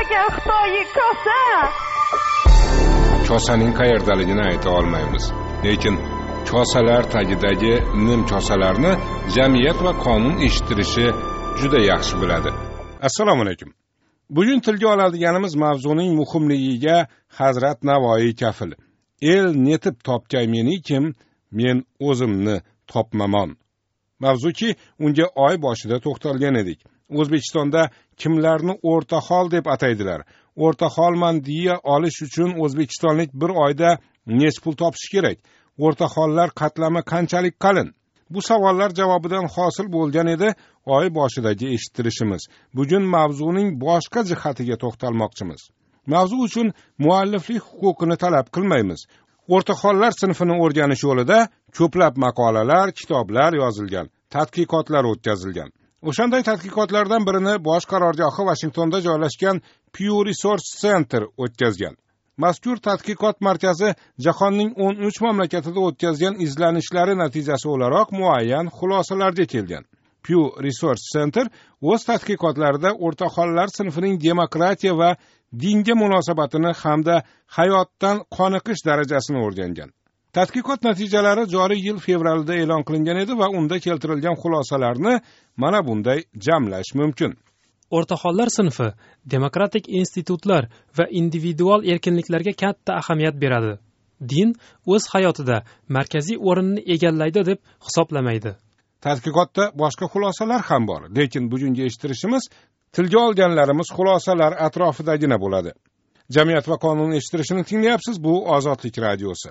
ekan Xitoy kosa. Kosaning qayerdaligini ayta olmaymiz. Lekin kosalar tagidagi nimkosalarni jamiyat va qonun eshittirishi juda yaxshi biladi. Assalomu alaykum. Bugun tilga oladiganimiz mavzuning muhimligiga Hazrat Navoiy kafil. El netib topgay meni kim, men o'zimni topmamon. Mavzuki unga oy boshida to'xtalgan edik. O'zbekistonda kimlarni o'rtahol deb ataydilar? O'rtaholman deya olish uchun o'zbekistonlik bir oyda nech pul topishi kerak? O'rtahollar qatlami qanchalik qalin? Bu savollar javobidan hosil bo'lgan edi oy boshidagi eshittirishimiz. Bugun mavzuning boshqa jihatiga to'xtalmoqchimiz. Mavzu uchun mualliflik huquqini talab qilmaymiz. O'rtahollar sinfini o'rganish yo'lida ko'plab maqolalar, kitoblar yozilgan, tadqiqotlar o'tkazilgan. O'shanday tadqiqotlardan birini bosh qarorgohi Washingtonda joylashgan Pew Research Center o'tkazgan. Mazkur tadqiqot markazi jahonning 13 mamlakatida o'tkazgan izlanishlari natijasi o'laroq muayyan xulosalarga kelgan. Pew Research Center o'z tadqiqotlarida o'rtahollar sinfining demokratiya va dinga munosabatini hamda hayotdan qoniqish darajasini o'rgangan. Tadqiqot natijalari joriy yil fevralda e'lon qilingan edi va unda keltirilgan xulosalarni mana bunday jamlash mumkin. O'rtahollar sinfi demokratik institutlar va individual erkinliklarga katta ahamiyat beradi. Din o'z hayotida markaziy o'rinni egallaydi deb hisoblamaydi. Tadqiqotda boshqa xulosalar ham bor, lekin bugungi eshittirishimiz tilga olganlarimiz xulosalar atrofidagina bo'ladi. Jamiyat va qonun eshittirishini tinglayapsiz, bu Ozodlik radiosi.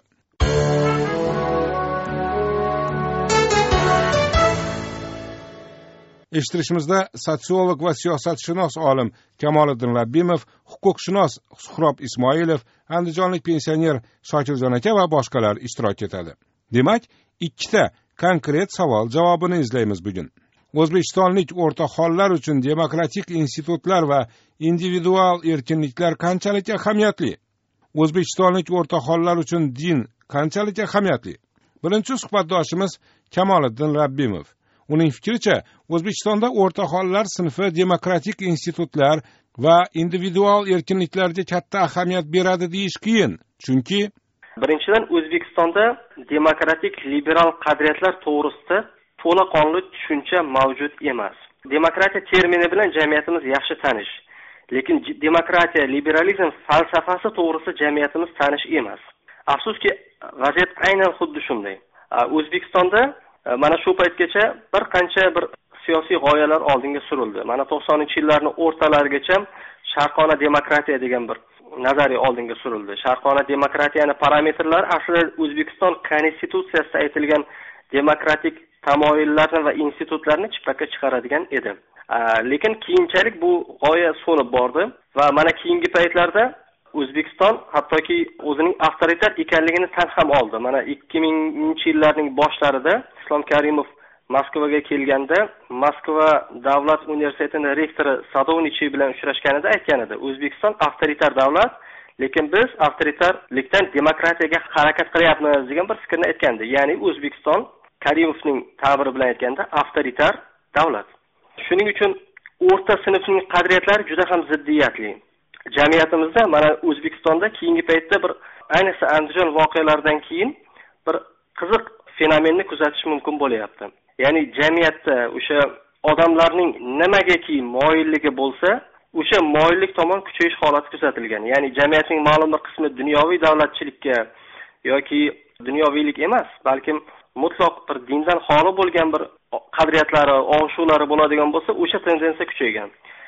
Eshittirishimizda sotsiolog va siyosatshunos olim Kamoliddin Rabbimov, huquqshunos Suhrob Ismoilov, andijonlik pensioner Shokirjon aka va boshqalar ishtirok etadi. Demak, ikkita konkret savol javobini izlaymiz bugun. O'zbekistonlik o'rtahollar uchun demokratik institutlar va individual erkinliklar qanchalik ahamiyatli? O'zbekistonlik o'rtahollar uchun din qanchalik ahamiyatli? Birinchi suhbatdoshimiz Kamoliddin Rabbimov. Uning fikricha, O'zbekistonda o'rtahollar sinfi demokratik institutlar va individual erkinliklarga katta ahamiyat beradi deyish qiyin. Chunki birinchidan O'zbekistonda demokratik liberal qadriyatlar to'g'risida to'laqonli tushuncha mavjud emas. Demokratiya termini bilan jamiyatimiz yaxshi tanish, lekin demokratiya, liberalizm falsafasi to'g'risida jamiyatimiz tanish emas. Afsuski, vaziyat aynan xuddi shunday. O'zbekistonda mana shu paytgacha bir qancha siyosiy g'oyalar oldinga surildi. Mana 90-yillarning o'rtalarigacha sharqona demokratiya degan bir nazariya oldinga surildi. Sharqona demokratiyaning parametrlari aslida O'zbekiston konstitutsiyasida aytilgan demokratik tamoyillarni va institutlarni chippakka chiqaradigan edi. Lekin keyinchalik bu g'oya so'nib bordi va mana keyingi paytlarda O'zbekiston hattoki o'zining avtoritar ekanligini tan ham oldi. Mana 2000-yillarning boshlarida Islom Karimov Moskvaga kelganda, Moskva davlat universitetining rektori Sadovnichiy bilan uchrashganida aytgan edi, O'zbekiston avtoritar davlat, lekin biz avtoritarlikdan demokratiyaga harakat qilyapmiz degan bir fikrni aytgandi. Ya'ni O'zbekiston Karimovning ta'biri bilan aytganda avtoritar davlat. Shuning uchun o'rta sinfning qadriyatlari juda ham ziddiyatli. Jamiyatimizda mana O'zbekistonda keyingi paytda ayniqsa Andijon voqealaridan keyin bir qiziq fenomenni kuzatish mumkin bo'layapti. Ya'ni jamiyatda o'sha odamlarning nimagaki moyilligi bo'lsa, o'sha moyillik tomon kuchayish holati kuzatilgan. Ya'ni jamiyatning ma'lum bir qismi dunyoviy davlatchilikka yoki dunyoviylik emas, balkim mutlaq bir dindan xoli bo'lgan bir qadriyatlari, og'ishuvlari bo'ladigan bo'lsa, o'sha tendensiya kuchaygan.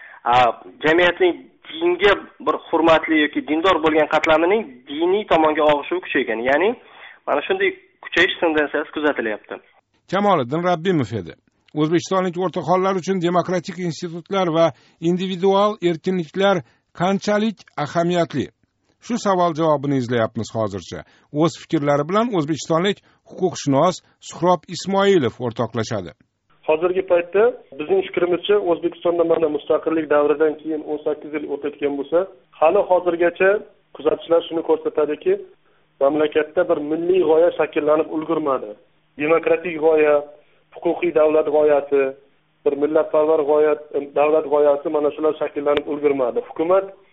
Jamiyatning dinga bir hurmatli yoki dindor bo'lgan qatlamining diniy tomonga og'ishuvi kuchaygan. Ya'ni mana shunday kuchayish tendensiyasi kuzatilyapti. Kamoliddin Rabbimov edi. O'zbekistonlik o'rtahollar uchun demokratik institutlar va individual erkinliklar qanchalik ahamiyatli? Shu savol javobini izlayapmiz hozircha. O'z fikrlari bilan o'zbekistonlik huquqshunos Suhrob Ismoilov o'rtoqlashadi. Hozirgi paytda bizning fikrimizcha O'zbekistonda mana mustaqillik davridan keyin 18 yil o'tayotgan bo'lsa, hali hozirgacha kuzatishlar shuni ko'rsatadiki, mamlakatda bir milliy g'oya shakllanib ulgurmadi. Demokratik g'oya, huquqiy davlat g'oyasi, bir millatparvar davlat g'oyasi mana shular shakllanib ulgurmadi. Hukumat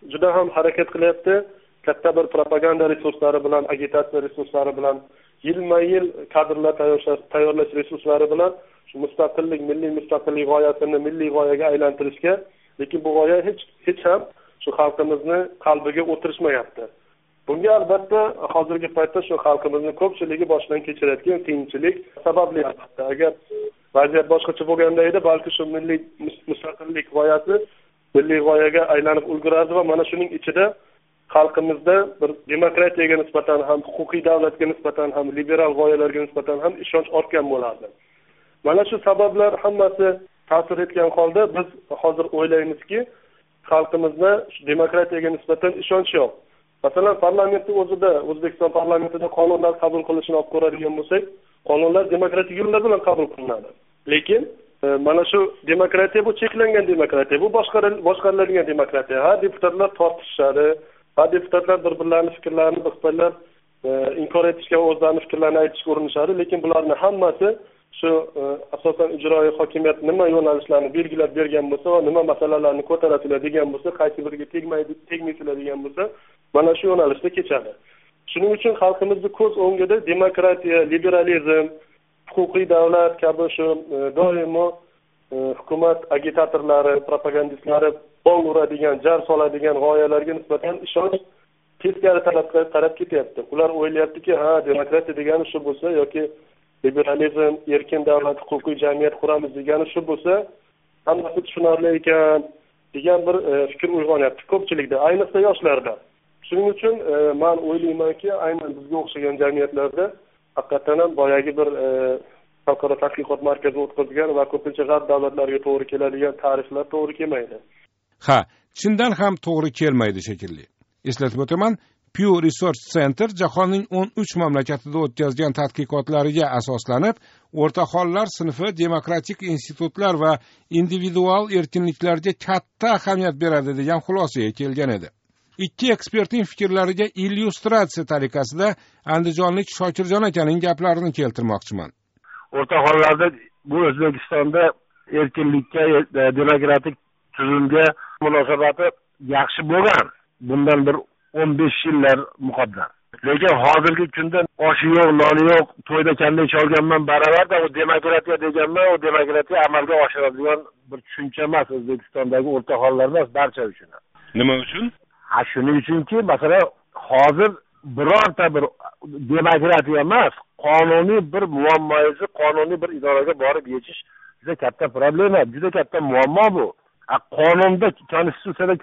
juda ham harakat qilyapti. Katta bir propaganda resurslari bilan, agitatsiya resurslari bilan, yilma-yil kadrlar tayyorlash resurslari bilan shu mustaqillik, milliy mustaqillik g'oyasini milliy g'oyaga aylantirishga, lekin bu g'oya hech ham shu xalqimizni qalbiga o'tirishmayapti. Bunga albatta hozirgi paytda shu xalqimizni ko'pchiligi boshdan kechirayotgan qiyinchilik sababli albatta. Agar vaziyat boshqacha bo'lganda edi, balki shu milliy mustaqillik g'oyasi milliy g'oyaga aylanib ulgurardi va mana shuning ichida xalqimizda bir demokratiyaga nisbatan ham, huquqiy davlatga nisbatan ham, liberal g'oyalarga nisbatan ham ishonch ortgan bo'lardi. Mana shu sabablar hammasi ta'sir etgan holda biz hozir o'ylaymizki, xalqimizda demokratiyaga nisbatan ishonch yo'q. Masalan, parlamentning o'zida, O'zbekiston parlamentida qonunlar qabul qilishini olib ko'radigan bo'lsak, qonunlar demokratik yo'llar bilan qabul qilinadi. Lekin mana shu demokratiya bu cheklangan demokratiya, bu boshqariladigan demokratiya. Ha, deputatlar tortishadi, ha, deputatlar bir-birlarining fikrlarini bir inkor etishga, o'zlarining fikrlarini aytishga urinishadi, lekin bularning hammasi shu asosan ijroiy hokimiyat nima yo'nalishlarni belgilab bergan bo'lsa va nima masalalarni ko'taradilar degan bo'lsa, qaysi biriga tegmaydilar degan bo'lsa, mana shu yo'nalishda kechadi. Shuning uchun xalqimizning ko'z o'ngida demokratiya, liberalizm, huquqiy davlat kabi shu doimo hukumat agitatorlari, propagandistlari bong uradigan, jar soladigan g'oyalarga nisbatan ishonch teskari taraf ketyapti. Ular o'ylayaptiki, ha, demokratiya degani shu bo'lsa yoki liberalizm, erkin davlat, huquqiy jamiyat quramiz degani shu bo'lsa, hammasi tushunarli ekan degan bir fikr uyg'onyapti ko'pchilikda, ayniqsa yoshlarda. Shuning uchun men o'ylaymanki, aynan bizga o'xshagan jamiyatlarda haqiqatan ham boyagi bir xalqaro tadqiqot markazi o'tkazgan va ko'pincha g'arb davlatlariga to'g'ri keladigan ta'riflar to'g'ri kelmaydi. Ha, chindan ham to'g'ri kelmaydi shekilli. Eslatib o'taman, Pew Research Center jahonning 13 mamlakatida o'tkazgan tadqiqotlariga asoslanib, o'rtahollar sinfi demokratik institutlar va individual erkinliklarga katta ahamiyat beradi degan xulosaga kelgan edi. Ikki ekspertning fikrlariga illyustratsiya tariqasida andijonlik Shokirjon akaning gaplarini keltirmoqchiman. O'rtahollarda bu O'zbekistonda erkinlikka, demokratik tuzumga munosabati yaxshi bo'lgan. Bundan bir 15 yillar muqaddam. Lekin hozirgi kunda oshi yo'q, noni yo'q, to'yda kanday cholganman baravarda u demokratiya deganman, u demokratiya amalga oshiradigan bir tushuncha emas O'zbekistondagi o'rtahollar emas, barcha uchun. Nima uchun? Shuning uchunki, masalan, hozir birorta bir demokratiya emas, qonuniy bir muammoyingizni qonuniy bir idoraga borib yechish juda katta problema, juda katta muammo bu. Qonunda, konstitutsiyada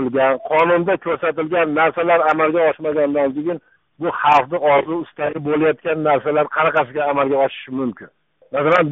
ko'rsatilgan narsalar amalga oshmagandan keyin bu xalqning orzu istagi bo'layotgan narsalar qanaqasiga amalga oshishi mumkin? Masalan,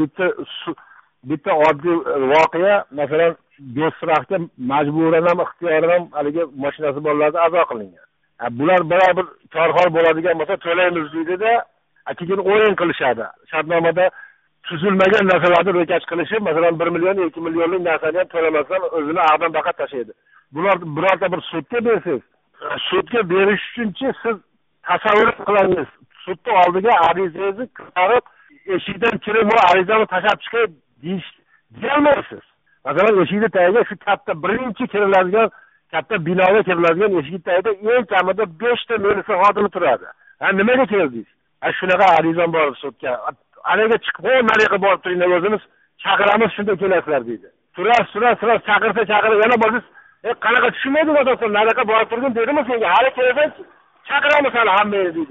bitta oddiy voqea, masalan, Do'stroqqa majburan ham ixtiyoran ham haligi mashinasi bolalarga azo qilingan. Bular bir korxor bo'ladigan bo'lsa to'laymiz deydi-da, keyin o'yin qilishadi. Shartnomada tuzilmagan narsalarni ro'kach qilishi, masalan 1 million, 2 millionlik narsani ham to'lamasdan o'zini ag'dan baqa tashlaydi. Bular birorta bir sudga bersiz, sudga berish uchunchi siz tasavvur qilingiz. Sudning oldiga arizangizni chiqarib, eshikdan kirib va arizani tashlab chiqay deyolmaysiz. Masalan, eshikning tagiga shu katta birinchi kiriladigan katta binoga kiriladigan eshik tagida eng kamida 5 ta militsiya xodimi turadi. Nimaga kirdingiz? Shunaqa arizam bor sudga. Anaga chiqib, "Nariga borib turinglar, o'zimiz chaqiramiz, shunda kelasizlar" deydi. Turasiz, chaqirsa yana borsiz, qanaqa tushunmaydi asosan, nariga borib turgin deydimi senga? Hali kelasan, chaqiramiz hali hammangizni deydi.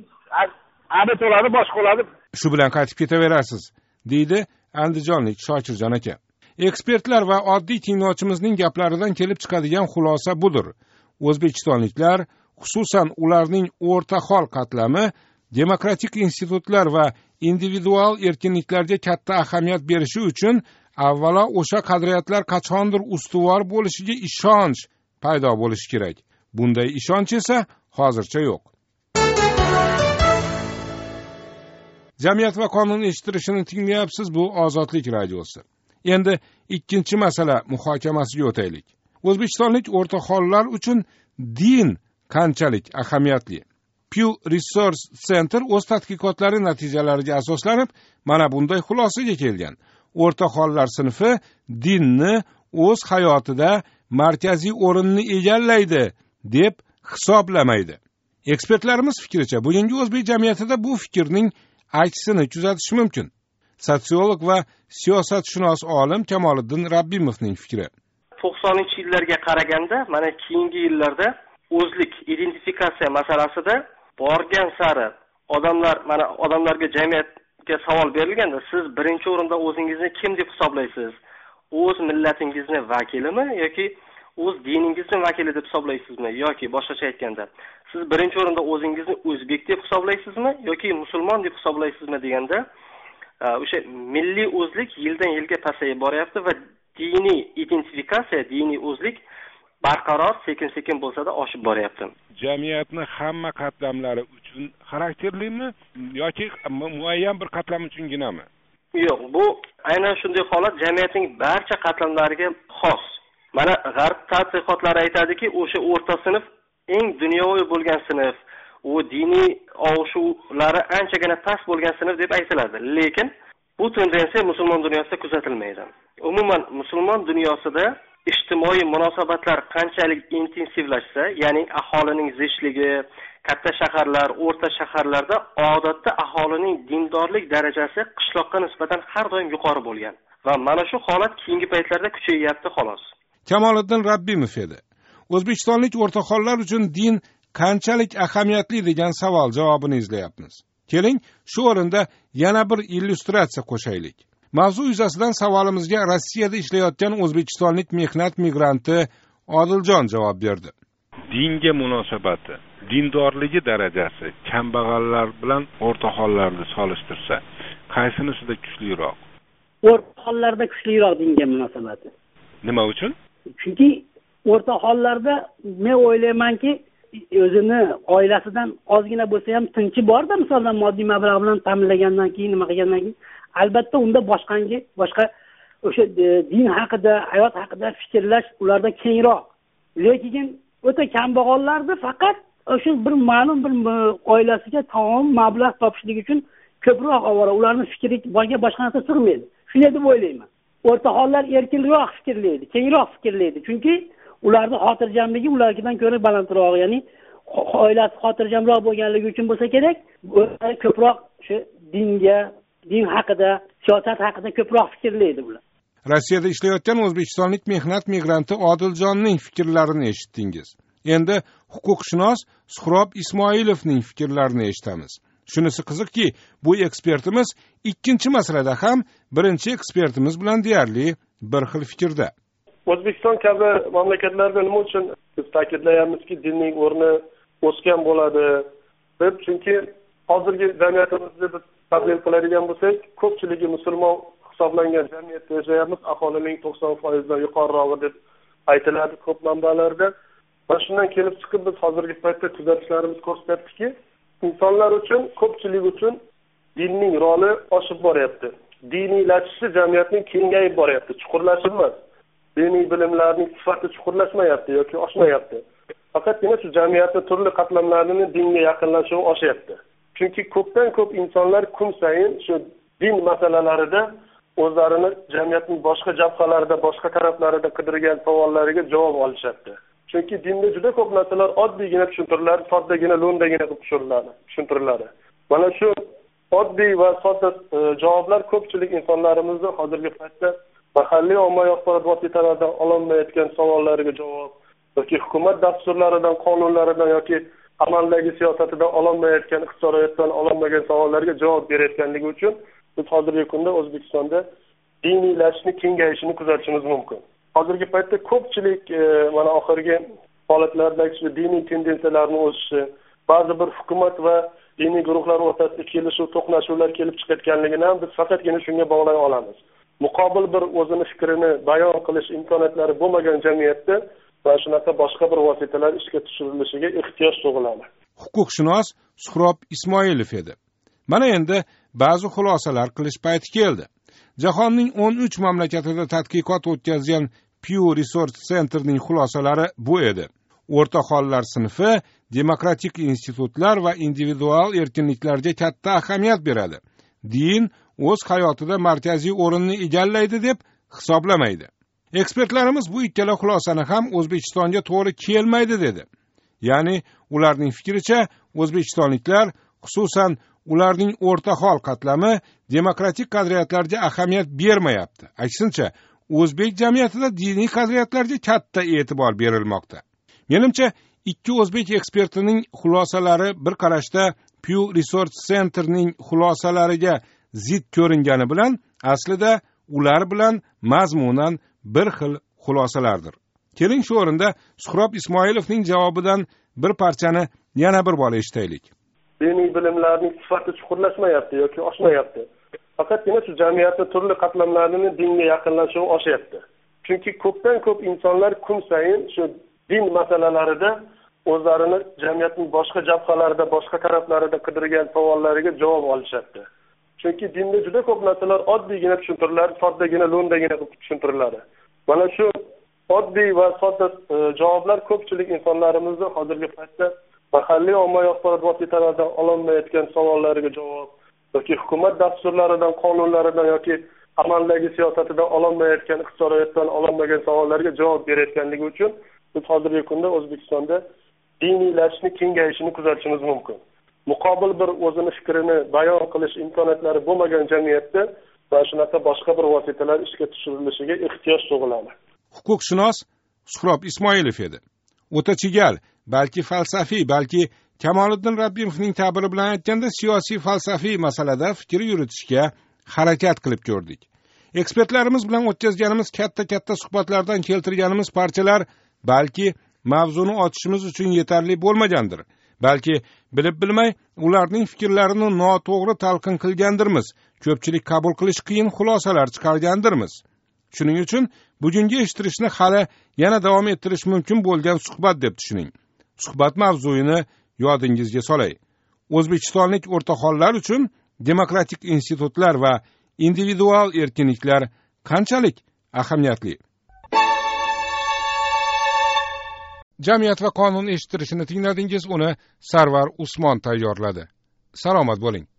Abi to'ladi, boshqa bo'ladi. Shu bilan qaytib ketaverasiz, deydi andijonlik Shokirjon aka. Ekspertlar va oddiy tinglovchimizning gaplaridan kelib chiqadigan xulosa budir. O'zbekistonliklar, xususan ularning o'rtahol qatlami, demokratik institutlar va individual erkinliklarga katta ahamiyat berishi uchun avvalo o'sha qadriyatlar qachondir ustuvor bo'lishiga ishonch paydo bo'lishi kerak. Bunday ishonch esa hozircha yo'q. Jamiyat va qonun eshittirishini tinglayapsiz, bu Ozodlik radiosi. Endi ikkinchi masala muhokamasiga o'taylik. O'zbekistonlik o'rtahollar uchun din qanchalik ahamiyatli? Pew Research Center o'z tadqiqotlari natijalariga asoslanib mana bunday xulosaga kelgan. O'rtahollar sinfi dinni o'z hayotida markaziy o'rinni egallaydi deb hisoblamaydi. Ekspertlarimiz fikricha, bugungi o'zbek jamiyatida bu fikrning aksini kuzatish mumkin. Sotsiolog va siyosatshunos olim Kamoliddin Rabbimovning fikri. 90-yillarga qaraganda, mana keyingi yillarda o'zlik identifikatsiya masalasida borgan sari odamlarga, jamiyatga savol berilganda, siz birinchi o'rinda o'zingizni kim deb hisoblaysiz? O'z millatingizni vakilimi yoki o'z diningizni vakili deb hisoblaysizmi yoki boshqacha aytganda, siz birinchi o'rinda o'zingizni o'zbek deb hisoblaysizmi yoki musulmon deb hisoblaysizmi deganda, o'sha milliy o'zlik yildan yilga pasayib boryapti va diniy identifikatsiya, diniy o'zlik barqaror sekin-sekin bo'lsa-da oshib boryapti. Jamiyatni hamma qatlamlari uchun xarakterlimi yoki muayyan bir qatlam uchunginami? Yo'q, bu aynan shunday holat jamiyatning barcha qatlamlariga xos. Mana g'arb tadqiqotlari aytadiki, o'sha o'rta sinf eng dunyoviy bo'lgan sinf, u diniy og'ushuvlari anchagina past bo'lgan sinf deb aytiladi. Lekin bu tendensiya musulmon dunyosida kuzatilmaydi. Umuman musulmon dunyosida ijtimoiy munosabatlar qanchalik intensivlashsa, ya'ni aholining zichligi, katta shaharlar, o'rta shaharlarda odatda aholining dindorlik darajasi qishloqqa nisbatan har doim yuqori bo'lgan va mana shu holat keyingi paytlarda kuchayyapti xolos. Kamoliddin Rabbimov edi. O'zbekistonlik o'rtahollar uchun din qanchalik ahamiyatli degan savol javobini izlayapmiz. Keling, shu o'rinda yana bir illyustratsiya qo'shaylik. Mavzu yuzasidan savolimizga Rossiyada ishlayotgan o'zbekistonlik mehnat migranti Odiljon javob berdi. Dinga munosabati, dindorligi darajasi kambag'allar bilan o'rtahollarni solishtirsa, qaysinisida kuchliroq? O'rtahollarda kuchliroq dinga munosabati. Nima uchun? Chunki o'rtahollarda men o'ylaymanki, o'zini oilasidan ozgina bo'lsa ham tinchi bor-da, masalan, moddiy mablag' bilan ta'minlagandan keyin, nima qilgandan keyin, albatta unda boshqa o'sha din haqida, hayot haqida fikrlash ularda kengroq. Lekin o'ta kambag'allarda faqat o'sha bir ma'lum bir oilasiga taom mablag' topishlik uchun ko'proq ovora, ularning fikri boshqa narsa sig'maydi. Shunday deb o'ylayman. O'rtahollar erkinroq fikrlaydi, kengroq fikrlaydi. Chunki ularning xotirjamligi ulardan ko'ra balandroq, ya'ni oilasi xotirjamroq bo'lganligi uchun bo'lsa kerak, ko'proq shu din haqida, siyosat haqida ko'proq fikrlaydi ular. Rossiyada ishlayotgan o'zbekistonlik mehnat migranti Odiljonning fikrlarini eshitdingiz. Endi huquqshunos Suhrob Ismoilovning fikrlarini eshitamiz. Shunisi qiziqki, bu ekspertimiz ikkinchi masalada ham birinchi ekspertimiz bilan deyarli bir xil fikrda. O'zbekiston kabi mamlakatlarda nima uchun biz ta'kidlayapmizki, dinning o'rni o'sgan bo'ladi deb, chunki hozirgi jamiyatimizda biz tahlil qiladigan bo'lsak, ko'pchiligi musulmon hisoblangan jamiyatda yashayapmiz, aholining 90% dan yuqorirog'i deb aytiladi ko'p manbalarda. Va shundan kelib chiqib biz hozirgi paytda kuzatishlarimiz ko'rsatyaptiki, insonlar uchun, ko'pchilik uchun dinning roli oshib boryapti. Diniylashishi jamiyatning kengayib boryapti, chuqurlashib emas. Diniy bilimlarning sifati chuqurlashmayapti yoki oshmayapti. Faqatgina shu jamiyatning turli qatlamlarini dinga yaqinlashuvi oshyapti. Chunki ko'pdan ko'p insonlar kun sayin shu din masalalarida o'zlarini jamiyatning boshqa jabhalarida, boshqa taraflarida qidirgan savollariga javob olishyapti. Chunki dinda juda ko'p narsalar oddiygina tushuntiriladi, soddagina, lo'ndagina qilib tushuntiriladi. Mana shu oddiy va sodda javoblar ko'pchilik insonlarimizni hozirgi paytda mahalliy ommaviy axborot vositalaridan ololmayotgan savollariga javob yoki hukumat dasturlaridan, qonunlaridan yoki amaldagi siyosatidan ololmayotgan, iqtisodiyotdan ololmagan savollarga javob berayotganligi uchun biz hozirgi kunda O'zbekistonda diniylashishni kengayishini kuzatishimiz mumkin. Hozirgi paytda ko'pchilik mana oxirgi holatlardagi shu diniy tendensiyalarning o'sishi, ba'zi bir hukumat va diniy guruhlar o'rtasida kelishuv, to'qnashuvlar kelib chiqayotganligini ham biz faqatgina shunga bog'lay olamiz. Muqobil bir o'zini fikrini bayon qilish imkoniyatlari bo'lmagan jamiyatda va shunaqa boshqa bir vositalar ishga tushirilishiga ehtiyoj tug'iladi. Huquqshunos Suhrob Ismoilov edi. Mana endi ba'zi xulosalar qilish payti keldi. Jahonning 13 mamlakatida tadqiqot o'tkazgan Pew Research Center'ning xulosalari bu edi. O'rtahollar sinfi demokratik institutlar va individual erkinliklarga katta ahamiyat beradi. Din o'z hayotida markaziy o'rinni egallaydi deb hisoblamaydi. Ekspertlarimiz bu ikkala xulosani ham O'zbekistonga to'g'ri kelmaydi dedi. Ya'ni ularning fikricha o'zbekistonliklar, xususan ularning o'rtahol qatlami demokratik qadriyatlarga ahamiyat bermayapti. Aksincha, o'zbek jamiyatida diniy qadriyatlarga katta e'tibor berilmoqda. Menimcha, ikki o'zbek ekspertining xulosalari bir qarashda Pew Research Center'ning xulosalariga zid ko'ringani bilan aslida ular bilan mazmunan bir xil xulosalardir. Keling shu o'rinda Suhrob Ismoilovning javobidan bir parchani yana bir bor eshitaylik. Diniy bilimlarning sifati chuqurlashmayapti yoki oshmayapti. Faqatgina shu jamiyatning turli qatlamlarini dinga yaqinlashuvi oshyapti. Chunki ko'pdan ko'p insonlar kun sayin shu din masalalarida o'zlarini jamiyatning boshqa jabhalarida, boshqa taraflarida qidirgan savollariga javob olishyapti. Chunki dinda juda ko'p narsalar oddiygina tushuntiriladi, soddagina, lo'ndagina tushuntiriladi. Mana shu oddiy va sodda javoblar ko'pchilik insonlarimizni hozirgi paytda mahalliy ommaviy axborot vositalaridan ololmayotgan savollariga javob yoki hukumat dasturlaridan, qonunlaridan yoki amaldagi siyosatidan ololmayotgan, iqtisodiyotdan ololmagan savollarga javob berayotganligi uchun biz hozirgi kunda O'zbekistonda diniylashishni kengayishini kuzatishimiz mumkin. Muqobil bir o'zini fikrini bayon qilish imkoniyatlari bo'lmagan jamiyatda mana shunaqa boshqa bir vositalar ishga tushirilishiga ehtiyoj tug'iladi. Huquqshunos Suhrob Ismoilov edi. O'ta chigal, balki falsafiy, balki Kamoliddin Rabbimovning ta'biri bilan aytganda siyosiy falsafiy masalada fikr yuritishga harakat qilib ko'rdik. Ekspertlarimiz bilan o'tkazganimiz katta suhbatlardan keltirganimiz parchalar balki mavzuni ochishimiz uchun yetarli bo'lmagandir. Balki bilib-bilmay ularning fikrlarini noto'g'ri talqin qilgandirmiz. Ko'pchilik qabul qilish qiyin xulosalar chiqargandirmiz. Shuning uchun bugungi eshittirishni hali yana davom ettirish mumkin bo'lgan suhbat deb tushuning. Suhbat mavzuyini yodingizga solay. O'zbekistonlik o'rtahollar uchun demokratik institutlar va individual erkinliklar qanchalik ahamiyatli? Jamiyat va qonun eshittirishini tingladingiz, uni Sarvar Usmon tayyorladi. Salomat bo'ling.